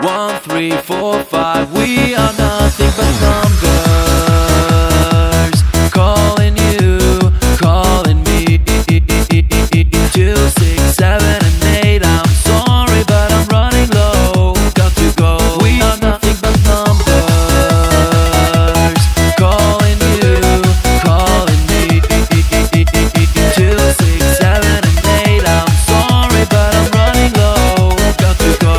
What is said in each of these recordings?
1, 3, 4, 5. We are nothing but numbers. Calling you, calling me. 2, 6, 7, and 8. I'm sorry, but I'm running low. Got to go. We are nothing but numbers. Calling you, calling me. 2, 6, 7, and 8. I'm sorry, but I'm running low. Got to go.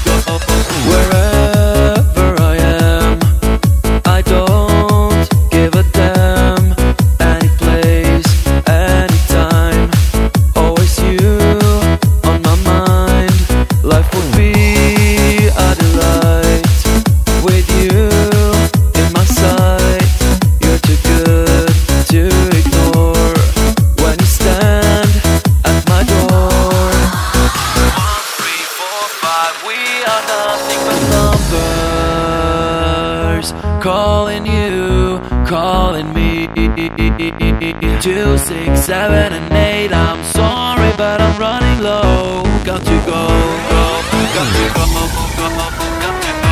Wherever I am, I don't give a damn. Any place, anytime, always you on my mind. Life would be a delight with you in my sight. You're too good to ignore when you stand at my door. 1, 3, 4, 5. We are nothing but numbers. Calling you, calling me. 2, 6, 7, and 8. I'm sorry, but I'm running low. Got to go, go, got to go, go, got to go.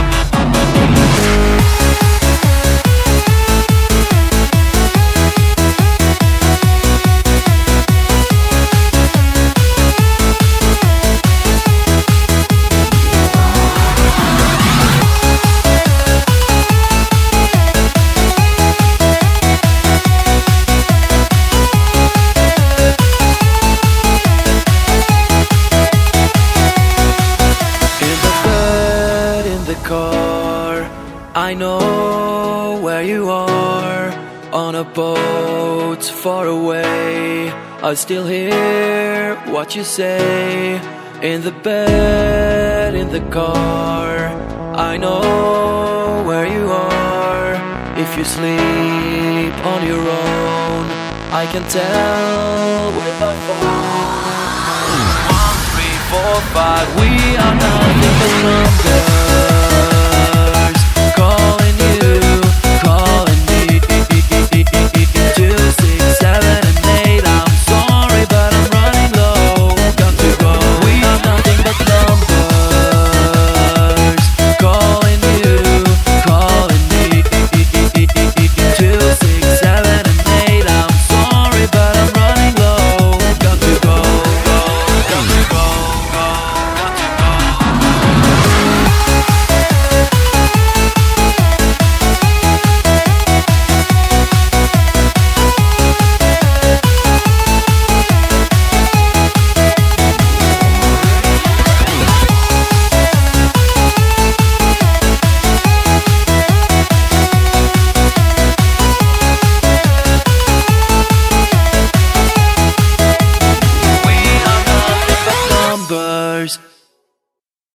Car, I know where you are. On a boat far away, I still hear what you say. In the bed, in the car, I know where you are. If you sleep on your own, I can tell with my phone. 1, 3, 4, 5. We are nothing